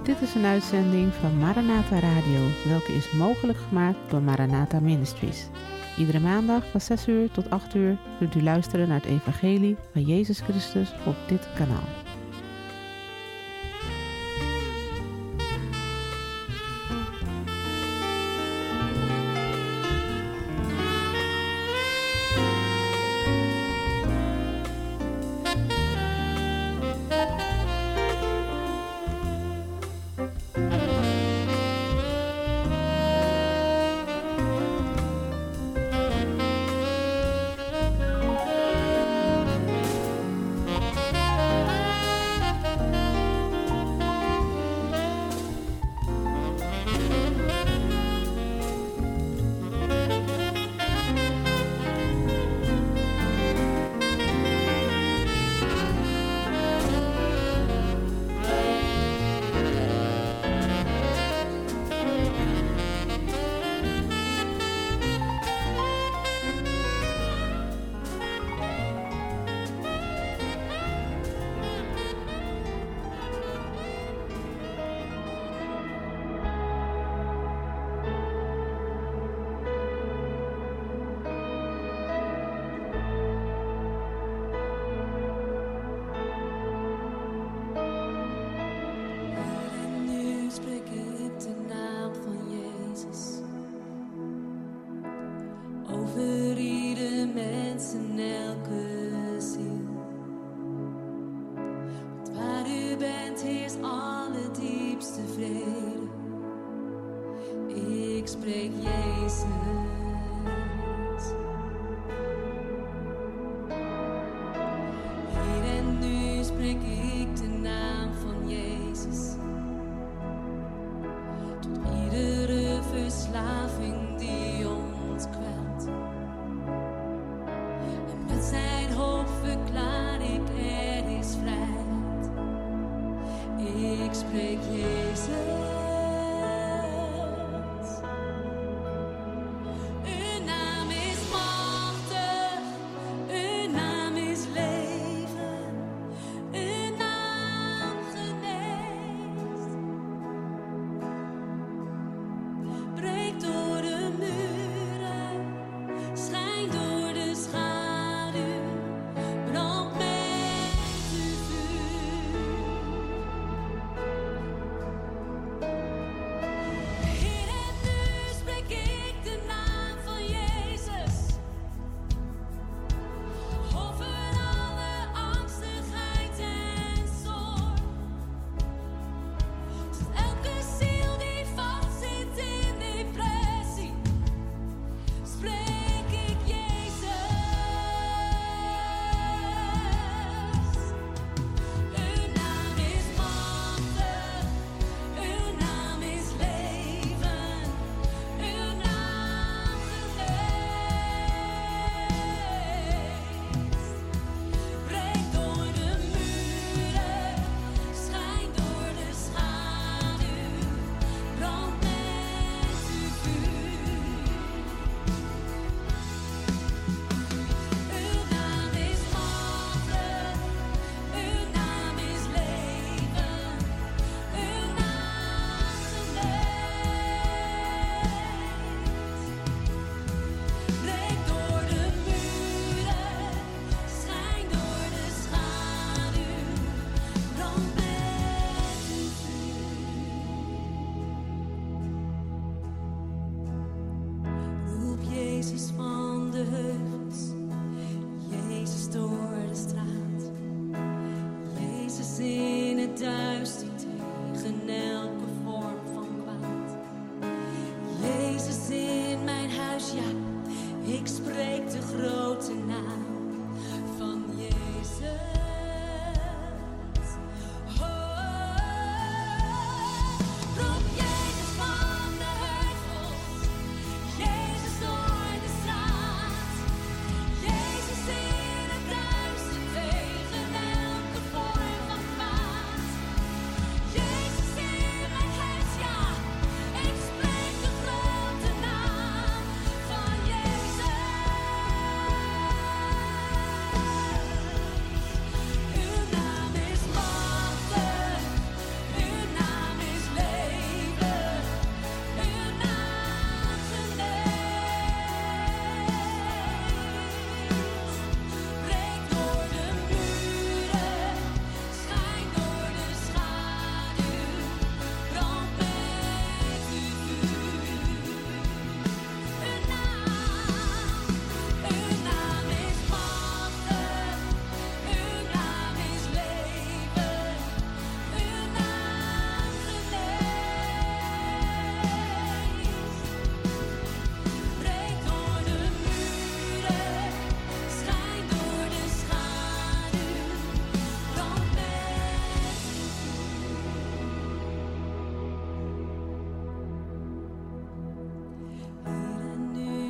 Dit is een uitzending van Maranatha Radio, welke is mogelijk gemaakt door Maranatha Ministries. Iedere maandag van 6 uur tot 8 uur kunt u luisteren naar het evangelie van Jezus Christus op dit kanaal.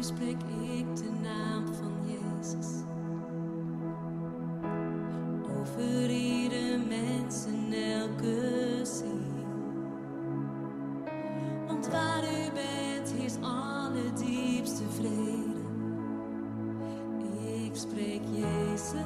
spreek ik de naam van Jezus over ieder mens en elke ziel. Want waar u bent is allerdiepste vrede. Ik spreek Jezus.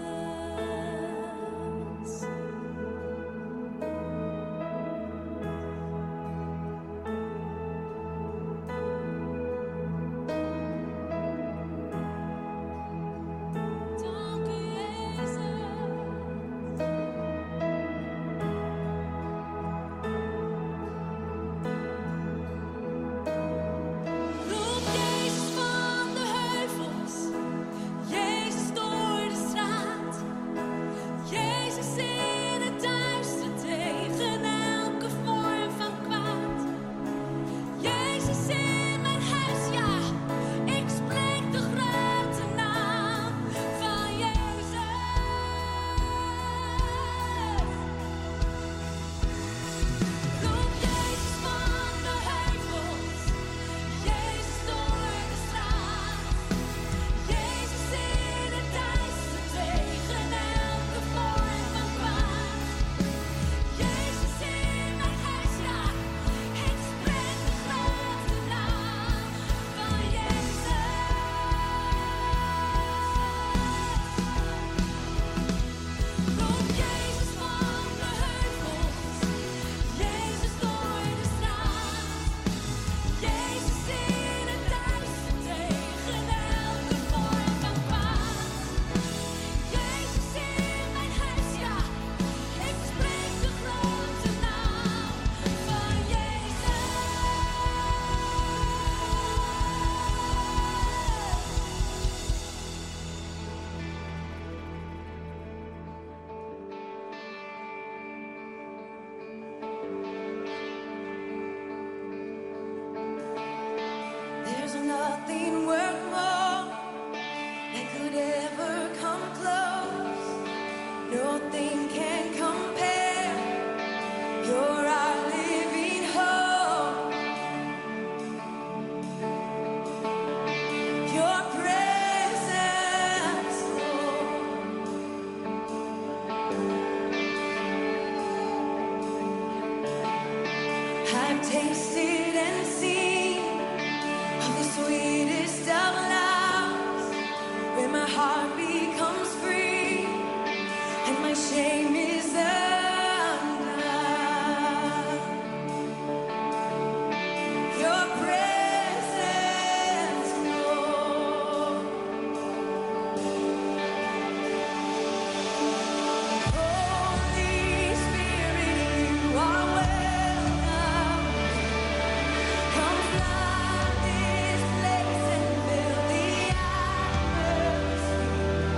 Nothing worth more that could ever come close. Nothing can compare. You're our living hope. Your presence, Lord. I've tasted and seen the sweetest of loves, where my heart becomes free and my shame is undone. Your presence, Lord. Holy Spirit, you are welcome. Come flood this place and fill the atmosphere.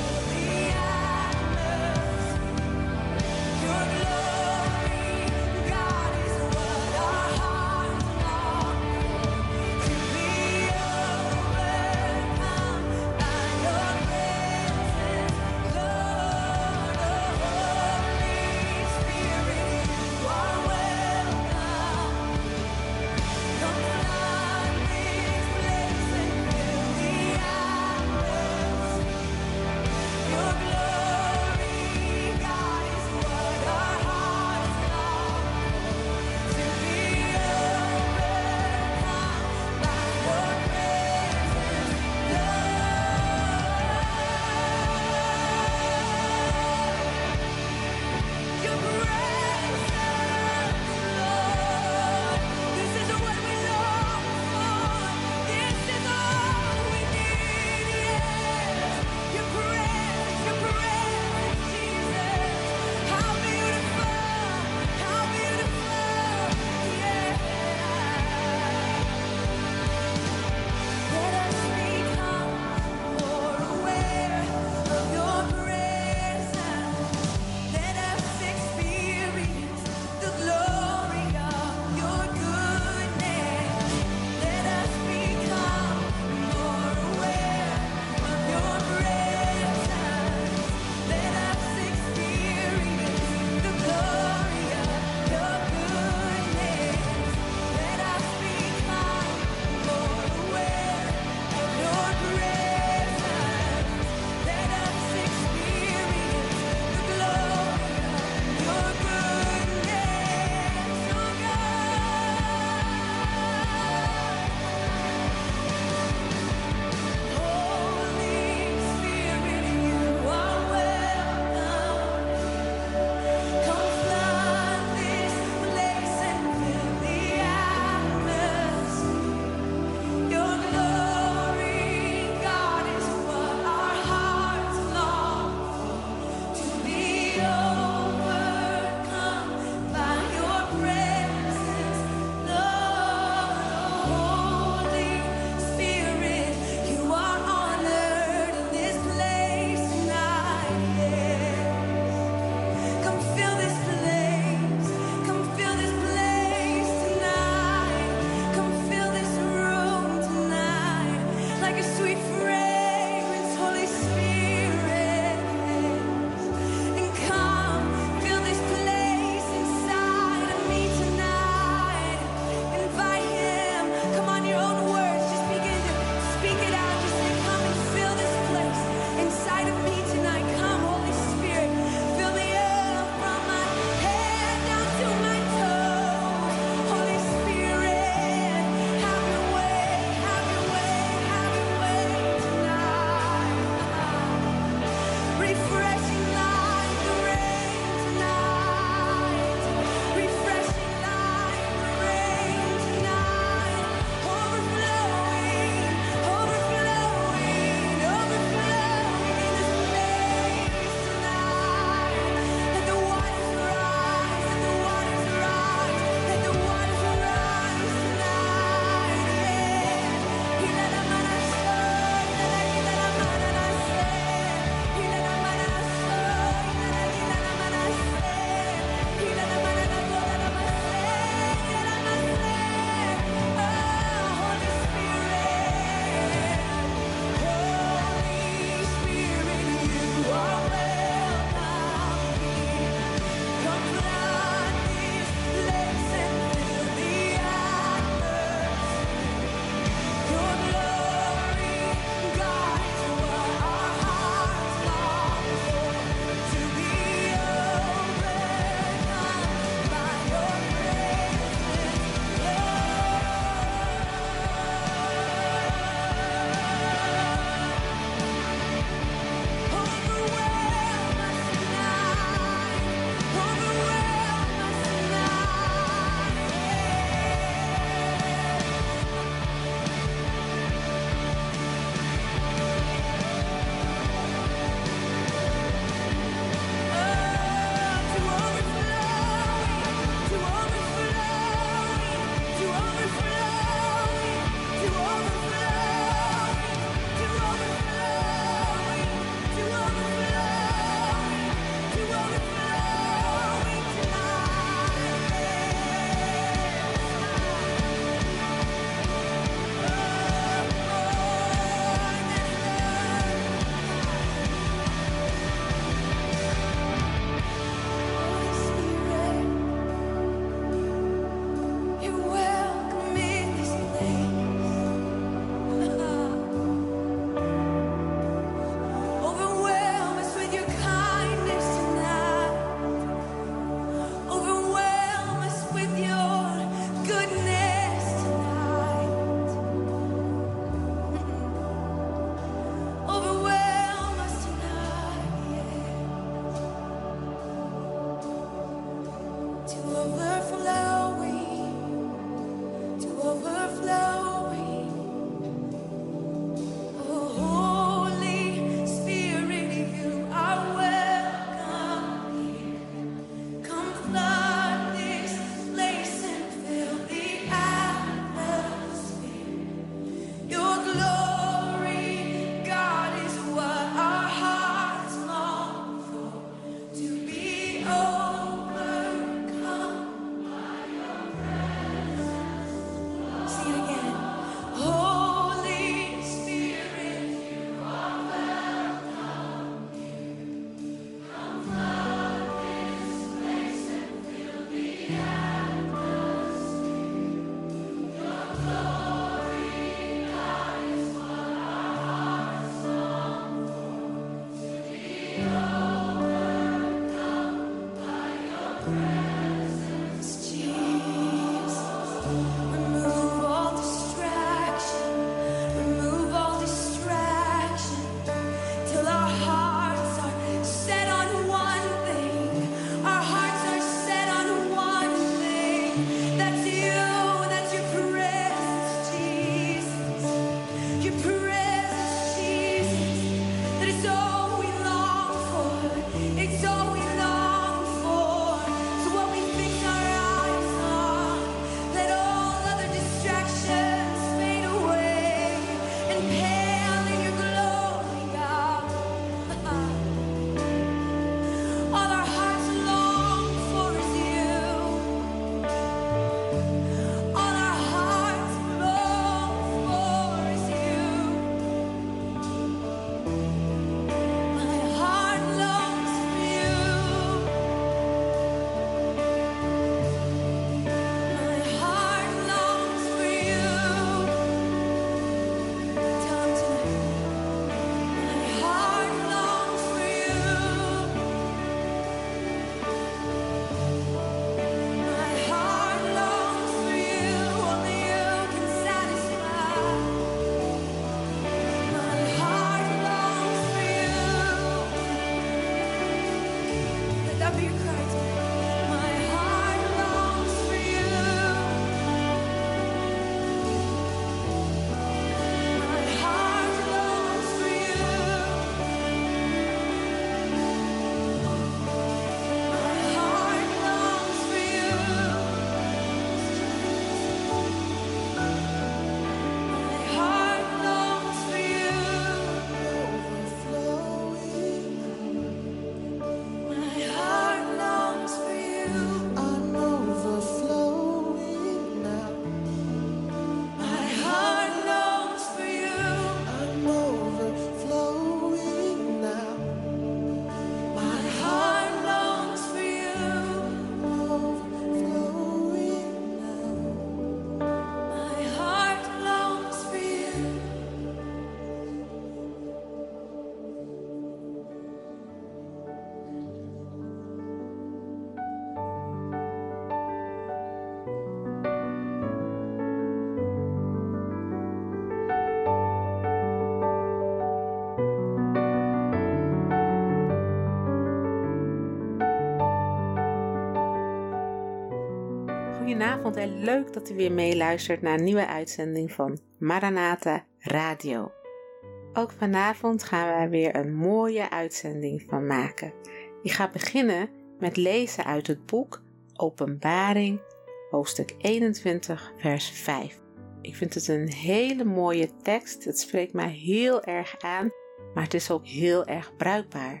Goedenavond en leuk dat u weer meeluistert naar een nieuwe uitzending van Maranatha Radio. Ook vanavond gaan we weer een mooie uitzending van maken. Ik ga beginnen met lezen uit het boek Openbaring, hoofdstuk 21, vers 5. Ik vind het een hele mooie tekst. Het spreekt mij heel erg aan, maar het is ook heel erg bruikbaar.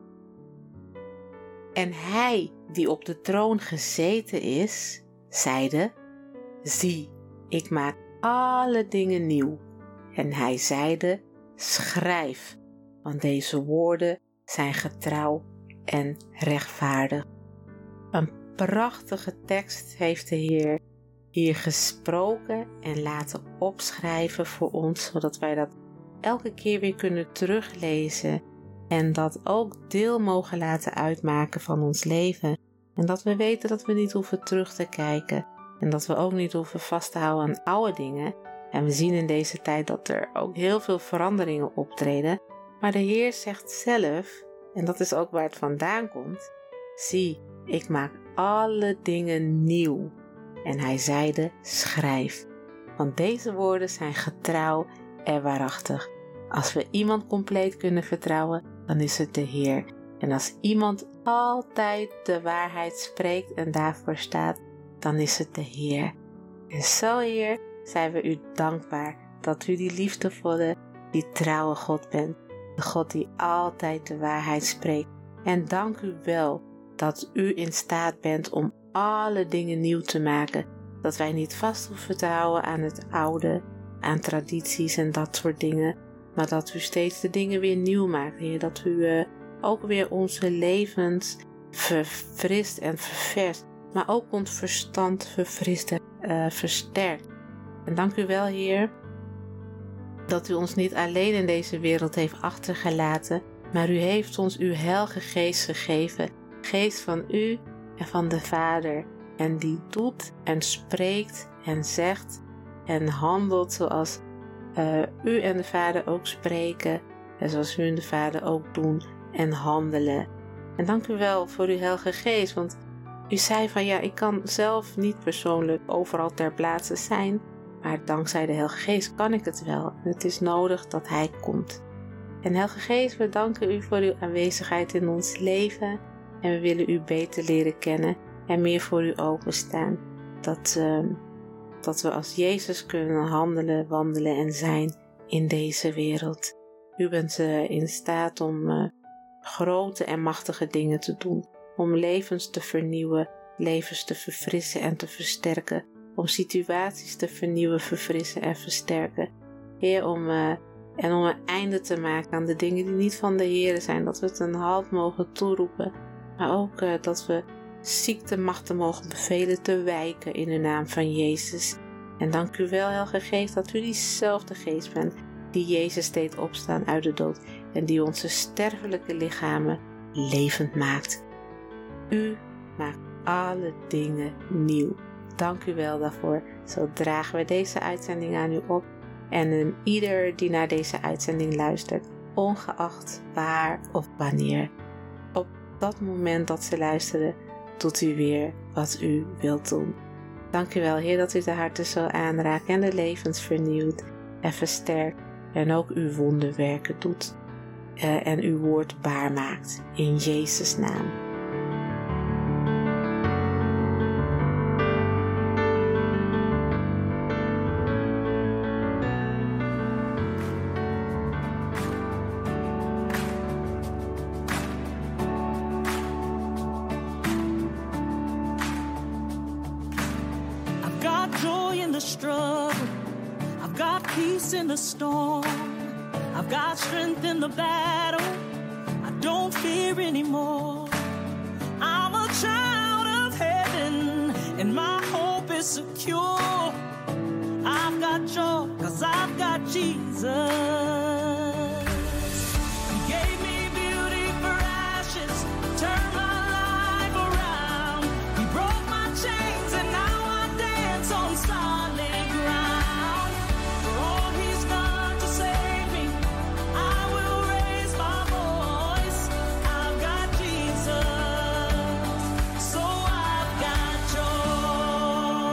En hij die op de troon gezeten is, zeide: zie, ik maak alle dingen nieuw. En hij zeide: schrijf, want deze woorden zijn getrouw en rechtvaardig. Een prachtige tekst heeft de Heer hier gesproken en laten opschrijven voor ons, zodat wij dat elke keer weer kunnen teruglezen en dat ook deel mogen laten uitmaken van ons leven. En dat we weten dat we niet hoeven terug te kijken en dat we ook niet hoeven vast te houden aan oude dingen. En we zien in deze tijd dat er ook heel veel veranderingen optreden. Maar de Heer zegt zelf, en dat is ook waar het vandaan komt: zie, ik maak alle dingen nieuw. En hij zeide: schrijf, want deze woorden zijn getrouw en waarachtig. Als we iemand compleet kunnen vertrouwen, dan is het de Heer. En als iemand altijd de waarheid spreekt en daarvoor staat, dan is het de Heer. En zo, Heer, zijn we u dankbaar dat u die liefdevolle, die trouwe God bent. De God die altijd de waarheid spreekt. En dank u wel dat u in staat bent om alle dingen nieuw te maken. Dat wij niet vast hoeven te houden aan het oude, aan tradities en dat soort dingen. Maar dat u steeds de dingen weer nieuw maakt, Heer. Dat u ook weer onze levens verfrist en ververst. Maar ook ons verstand verfrist en versterkt. En dank u wel, Heer, dat u ons niet alleen in deze wereld heeft achtergelaten, maar u heeft ons uw Heilige Geest gegeven. Geest van u en van de Vader. En die doet en spreekt en zegt en handelt zoals u en de Vader ook spreken. En zoals u en de Vader ook doen en handelen. En dank u wel voor uw Heilige Geest. Want u zei van ja, ik kan zelf niet persoonlijk overal ter plaatse zijn. Maar dankzij de Heilige Geest kan ik het wel. En het is nodig dat Hij komt. En Heilige Geest, we danken u voor uw aanwezigheid in ons leven. En we willen u beter leren kennen en meer voor u openstaan. Dat we als Jezus kunnen handelen, wandelen en zijn in deze wereld. U bent in staat om grote en machtige dingen te doen. Om levens te vernieuwen, levens te verfrissen en te versterken. Om situaties te vernieuwen, verfrissen en versterken. Heer, om een einde te maken aan de dingen die niet van de Heer zijn. Dat we het een halt mogen toeroepen. Maar ook dat we ziektemachten mogen bevelen te wijken in de naam van Jezus. En dank u wel, Heilige Geest, dat u diezelfde Geest bent die Jezus deed opstaan uit de dood en die onze sterfelijke lichamen levend maakt. U maakt alle dingen nieuw. Dank u wel daarvoor. Zo dragen we deze uitzending aan u op en ieder die naar deze uitzending luistert, ongeacht waar of wanneer. Op dat moment dat ze luisteren, doet u weer wat u wilt doen. Dank u wel, Heer, dat u de harten zo aanraakt en de levens vernieuwt en versterkt en ook uw wonderwerken doet en uw woord waar maakt. In Jezus' naam. Struggle. I've got peace in the storm. I've got strength in the battle. I don't fear anymore. I'm a child of heaven and my hope is secure. I've got joy 'cause I've got Jesus. He gave me beauty for ashes, turned my life around. He broke my chains and now I dance on solid ground. For all he's done to save me, I will raise my voice. I've got Jesus, so I've got joy.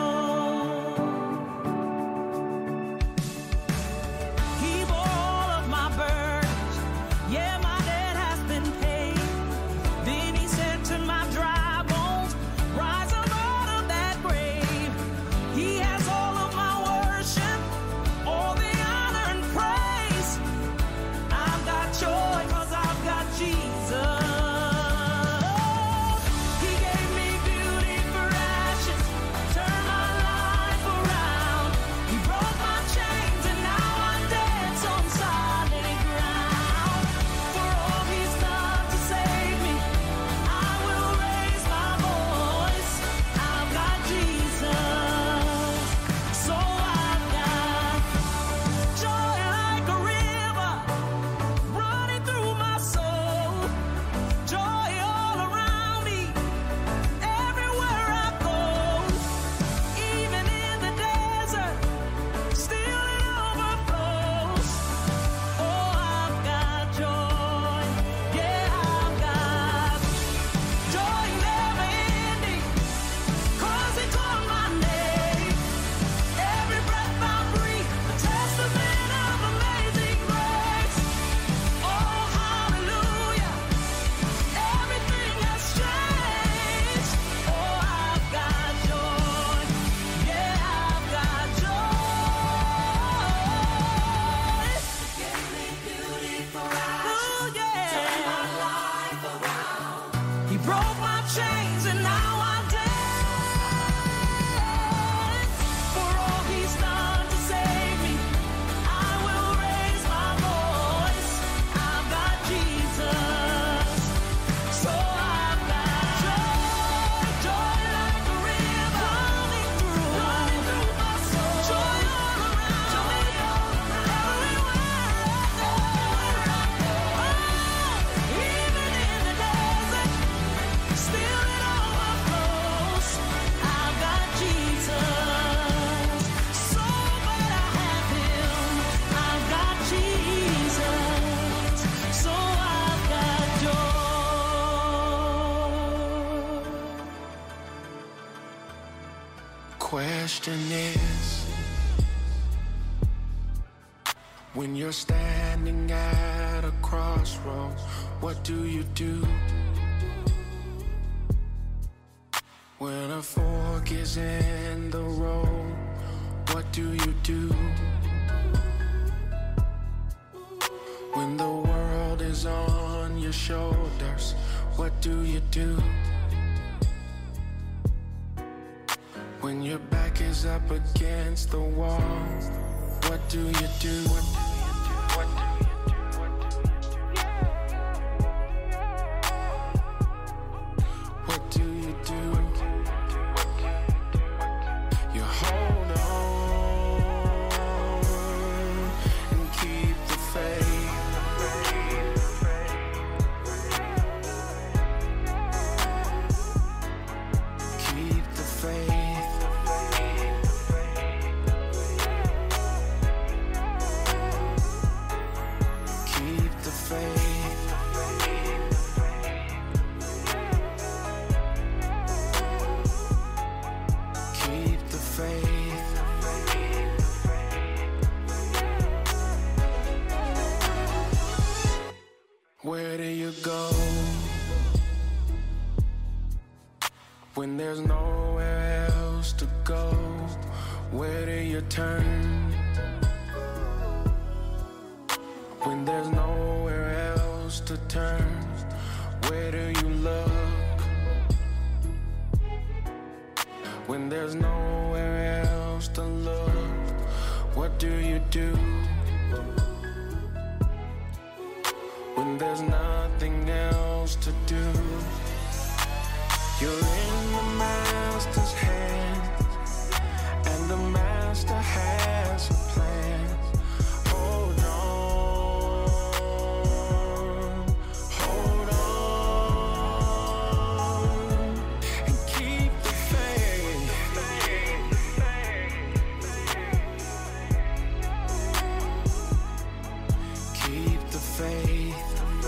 darkness. When you're standing at a crossroads, what do you do? When a fork is in the road, what do you do? When the world is on your shoulders, what do you do? When your back is up against the wall, what do you do? What do you do? You hold on and keep the faith. Keep the faith. Keep the faith. Keep the faith. Where do you go when there's nowhere else to go? Where do you turn when there's nowhere else to turn? Where do you look when there's nowhere else to look? What do you do when there's nothing else to do? You're in the master's hands, and the master has a plan. Hold on, hold on, and keep the faith. Keep the faith.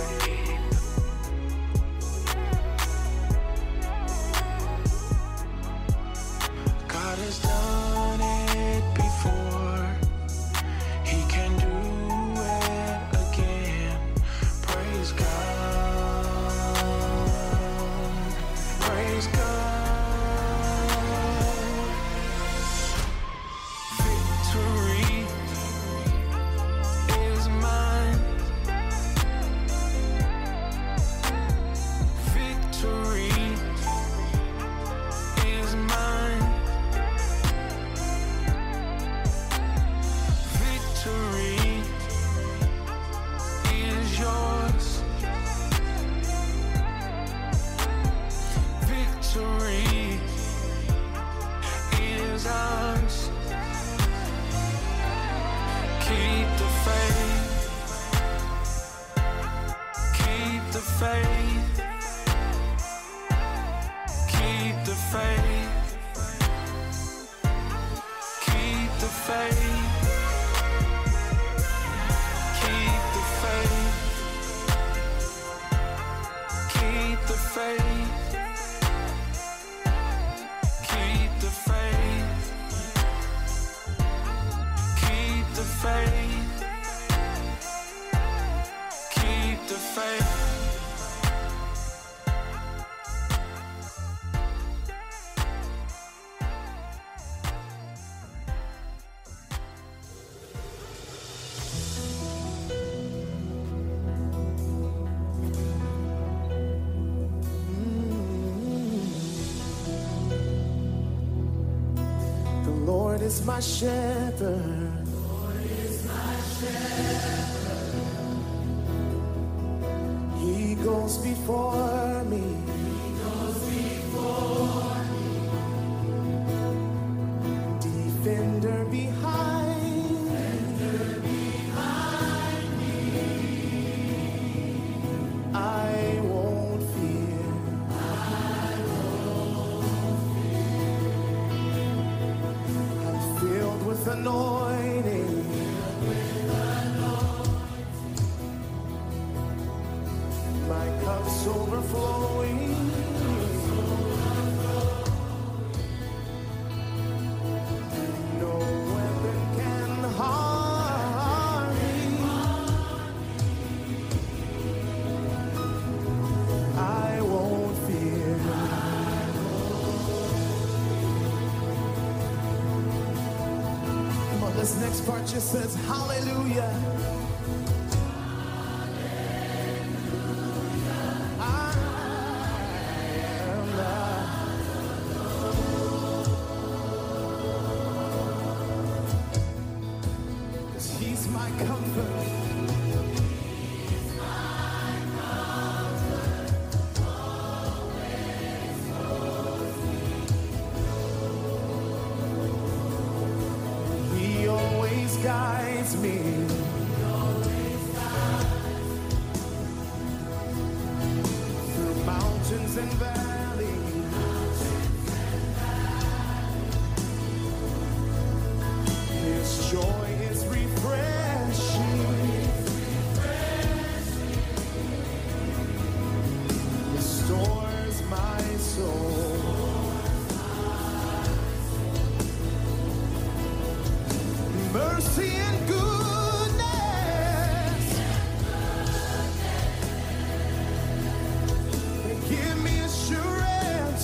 God has done it before. He can do it again. Praise God. Praise God. Victory is mine. Victory is mine. Victory is yours. Victory is ours. Keep the faith. Keep the faith. Keep the faith. Keep the faith. Keep the faith. Keep the faith. Keep the faith. Keep the faith. Keep the faith. The Lord is my shepherd. He goes before me. Defender behind. I won't fear. I'm filled with anointing. My cup's overflowing. This next part just says hallelujah. He's my comfort. He always guides me. Through mountains and valleys. His joy is refreshing. Restores my soul. Mercy and goodness give me assurance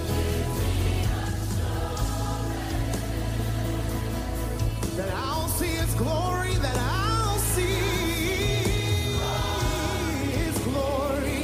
that I'll see His glory, that I'll see His glory.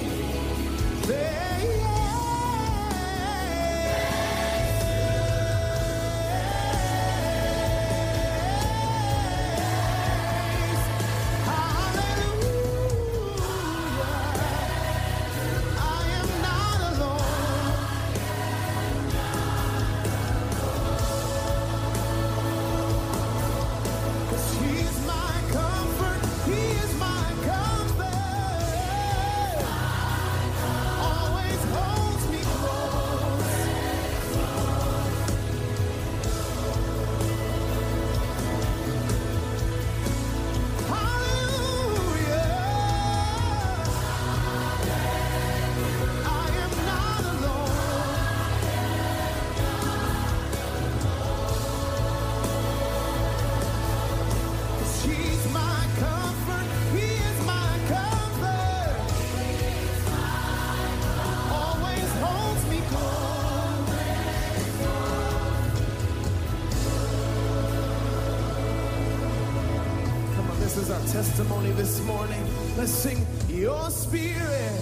This is our testimony this morning. Let's sing Your Spirit.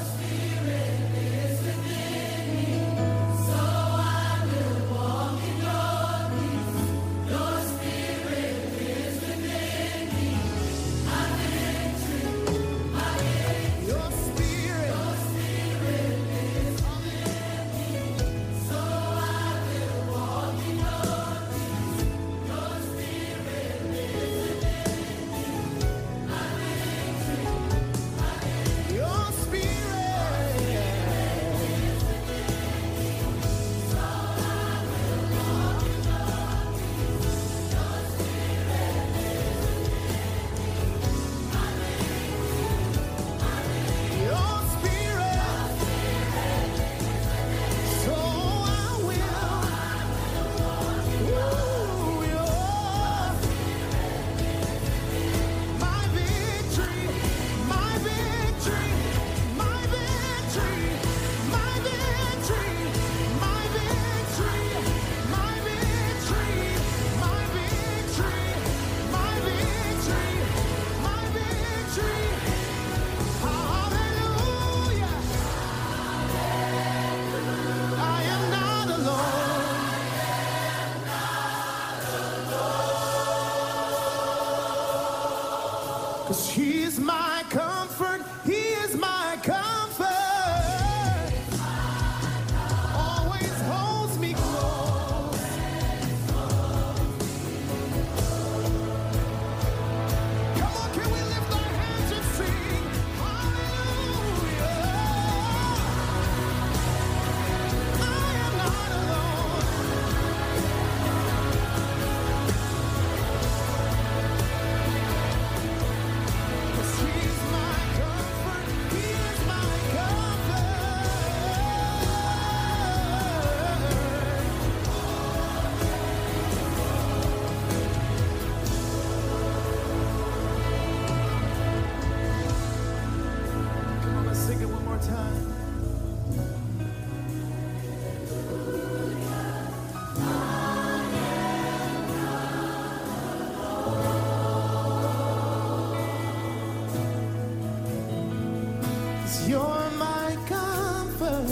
Cause He's my comfort, He is my comfort. Always holds me close. Come on, can we lift our hands and sing hallelujah? I am not alone. Cause He You're my comfort.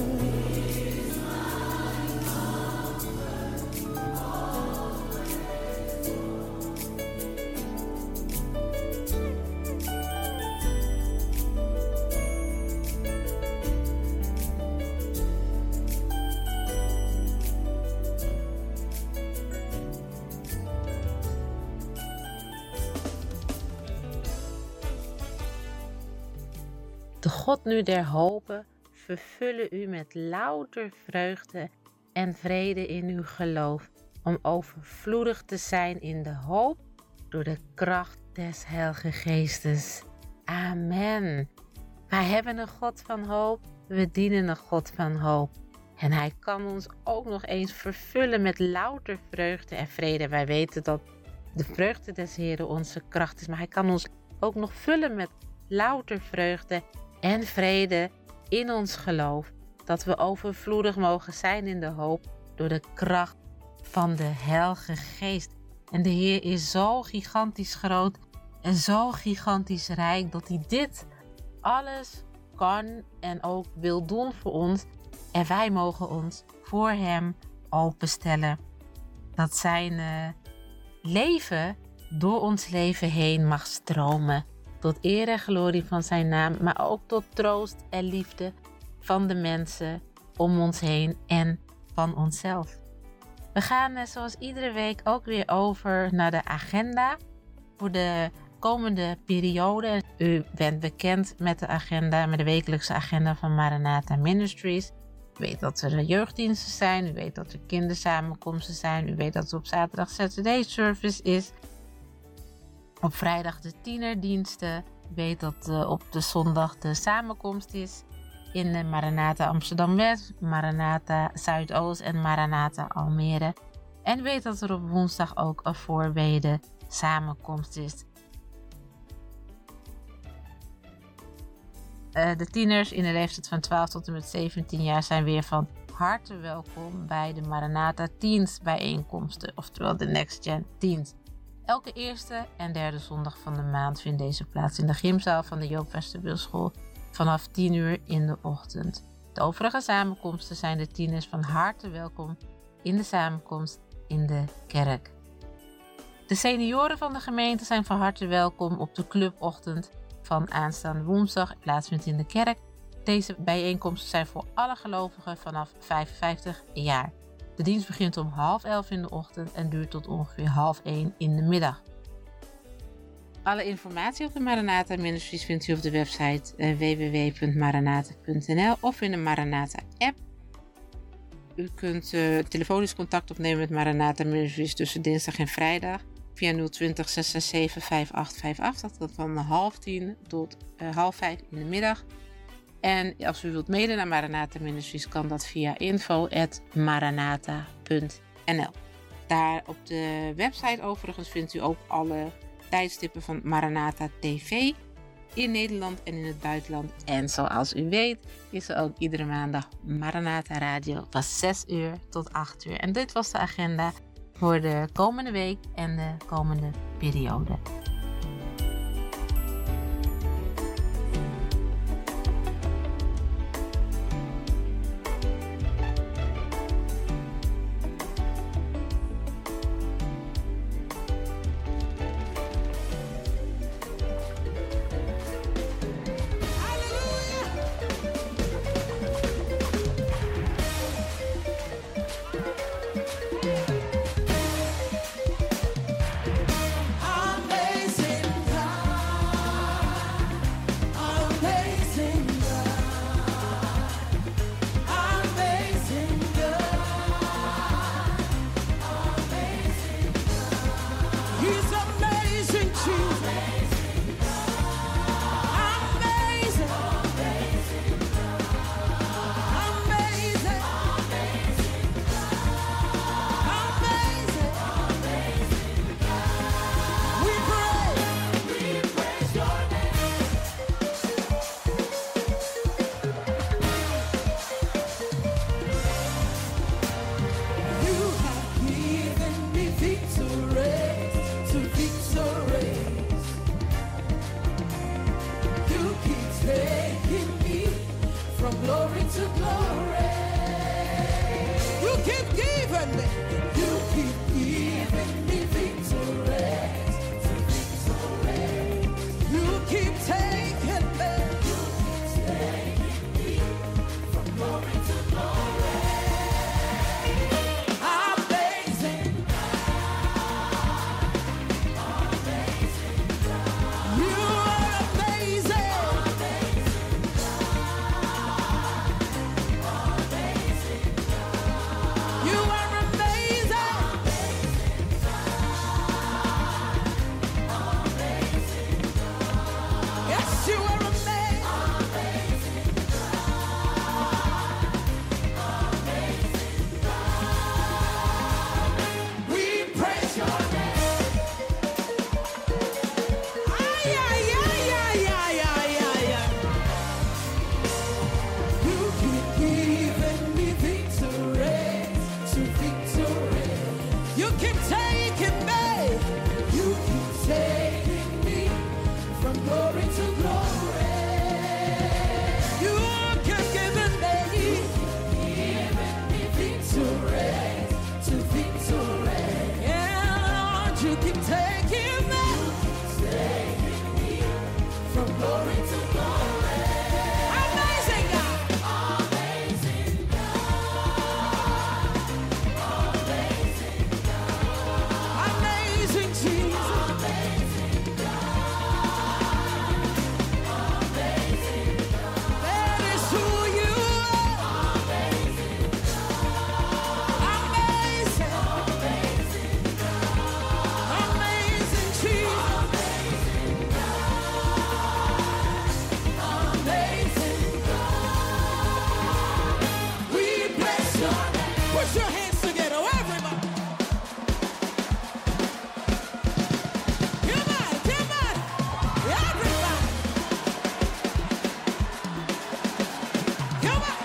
De God nu der hopen vervullen u met louter vreugde en vrede in uw geloof, om overvloedig te zijn in de hoop door de kracht des Heilige Geestes. Amen. Wij hebben een God van hoop, we dienen een God van hoop. En hij kan ons ook nog eens vervullen met louter vreugde en vrede. Wij weten dat de vreugde des Heren onze kracht is, maar hij kan ons ook nog vullen met louter vreugde en vrede in ons geloof, dat we overvloedig mogen zijn in de hoop door de kracht van de Heilige Geest. En de Heer is zo gigantisch groot en zo gigantisch rijk dat hij dit alles kan en ook wil doen voor ons. En wij mogen ons voor hem openstellen. Dat zijn leven door ons leven heen mag stromen. Tot eer en glorie van zijn naam, maar ook tot troost en liefde van de mensen om ons heen en van onszelf. We gaan zoals iedere week ook weer over naar de agenda voor de komende periode. U bent bekend met de agenda, met de wekelijkse agenda van Maranatha Ministries. U weet dat er jeugddiensten zijn, u weet dat er kindersamenkomsten zijn, u weet dat er op zaterdag Saturday Service is. Op vrijdag de tienerdiensten. U weet dat op de zondag de samenkomst is in de Maranatha Amsterdam-West, Maranatha Zuidoost en Maranatha Almere. En u weet dat er op woensdag ook een voorbede samenkomst is. De tieners in de leeftijd van 12 tot en met 17 jaar zijn weer van harte welkom bij de Maranatha Teens bijeenkomsten, oftewel de Next Gen Teens. Elke eerste en derde zondag van de maand vindt deze plaats in de gymzaal van de Joop Westerwielschool vanaf 10 uur in de ochtend. De overige samenkomsten zijn de tieners van harte welkom in de samenkomst in de kerk. De senioren van de gemeente zijn van harte welkom op de clubochtend van aanstaande woensdag, plaatsvindt in de kerk. Deze bijeenkomsten zijn voor alle gelovigen vanaf 55 jaar. De dienst begint om 10:30 in de ochtend en duurt tot ongeveer 12:30 in de middag. Alle informatie over de Maranatha Ministries vindt u op de website www.maranatha.nl of in de Maranatha app. U kunt telefonisch contact opnemen met Maranatha Ministries tussen dinsdag en vrijdag via 020 667 5858. Dat gaat van 10:30 tot 16:30 in de middag. En als u wilt mailen naar Maranatha Ministries kan dat via info@maranatha.nl. Daar op de website overigens vindt u ook alle tijdstippen van Maranatha TV in Nederland en in het buitenland. En zoals u weet is er ook iedere maandag Maranatha Radio van 6 uur tot 8 uur. En dit was de agenda voor de komende week en de komende periode. Amazing. You keep taking me from glory to glory. Amazing God. Amazing God. Amazing God. Amazing Jesus. Amazing God. Amazing God. That is who you are. Amazing God. Amazing. Amazing God. Amazing Jesus. Amazing God. Amazing God. We bless your name. Put your hands together, everybody. Come on, come on. Everybody. Come on.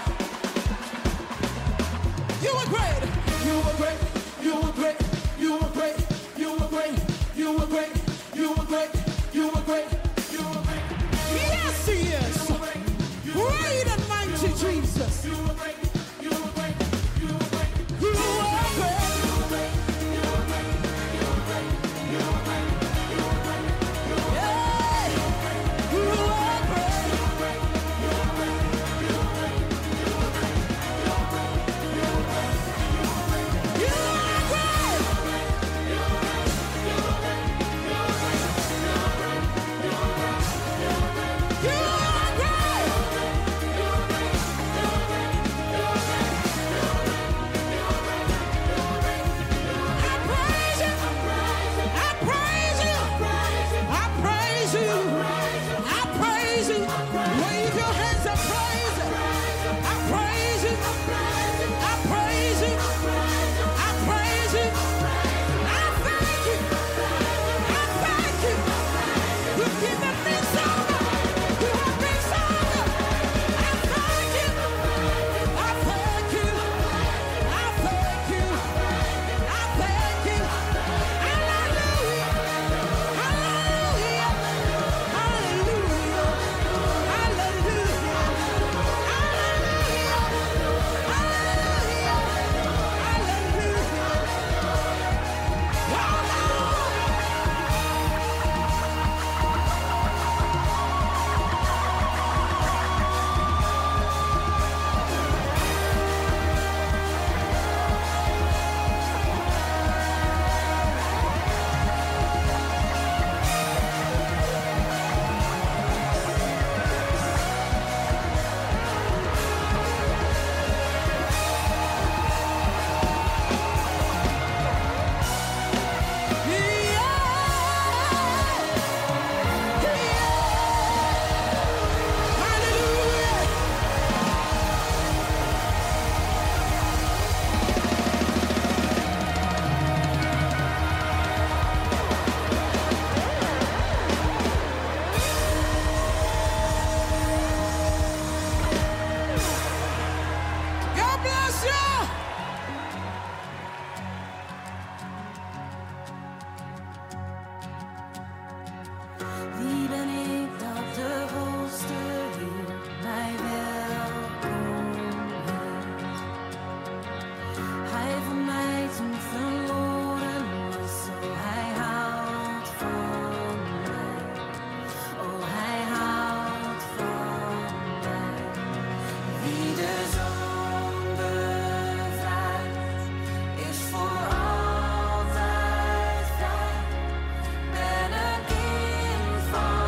You were great. You were great. You were great. You were great. You were great. You were great. You were great. You were great. You were great. Yes, he is. Great and mighty Jesus. You were great. You were great. You were great. You were great. You were great. You were great. You were great. You were great. You were great. Yeah. You were great. You were great. You were great. You were great. You were great. You were great. You were great. You were great. You were great. You were great. Van again.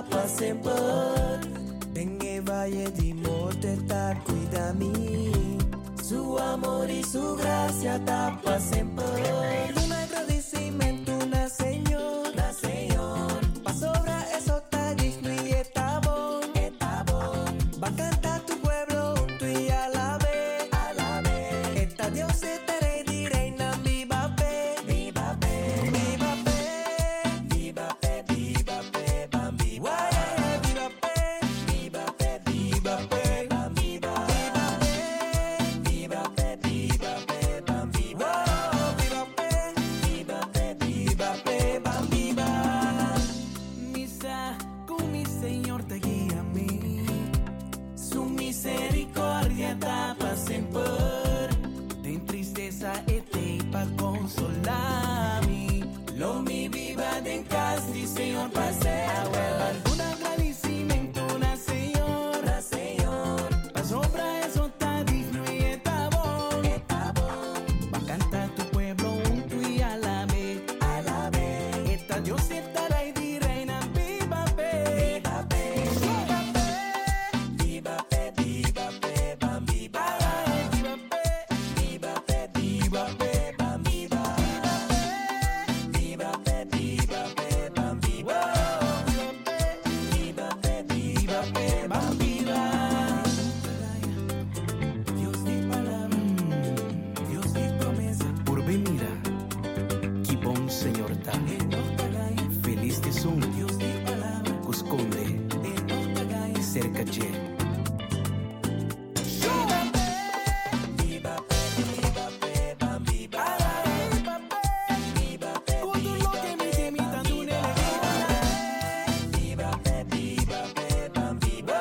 para sempre. Venga vaya di morte ta cuida mí. Su amor y su gracia ta para siempre. Un agradecimiento na Señor, pa sobra eso ta digno y está bon. Va a cantar tu pueblo junto y alabe. Esta Dios se te rey di reina, viva pe, viva pe, viva pe, viva pe, viva pe, bam, viva pe, viva pe, viva pe, viva pe, bam, viva pe, viva pe, viva pe, bam, viva pe, viva pe, bam, viva. Misa con mi Señor te guía a mí. Su misericordia está para siempre. En tristeza este pa consolarme. Lo mi viva en casa y Señor para siempre. Un agradecimiento na Señor, pa sobra eso está digno y está bon. Va a cantar tu pueblo junto y alabe. Esta Dios estará y di reina, viva pe, viva pe, viva pe, viva pe, bam, viva pe, viva pe, viva pe, bam, viva pe, viva pe, bam, viva pe, viva pe, bam, viva. Dios di palabra, Dios di promesa. Por mira, que bom Senhor tá. Feliz que sou, Dios di palabra, esconde, cerca de. viva pe, bam, viva pe, Con todo lo que me temitan tu nele. viva pe, bam, viva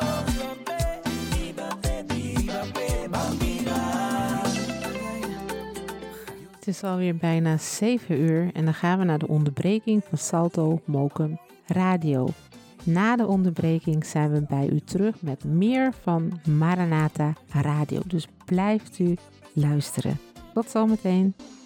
pe, bam, viva. Het is alweer bijna 7 uur en dan gaan we naar de onderbreking van Salto Mokum Radio. Na de onderbreking zijn we bij u terug met meer van Maranatha Radio. Dus blijft u luisteren. Tot zometeen.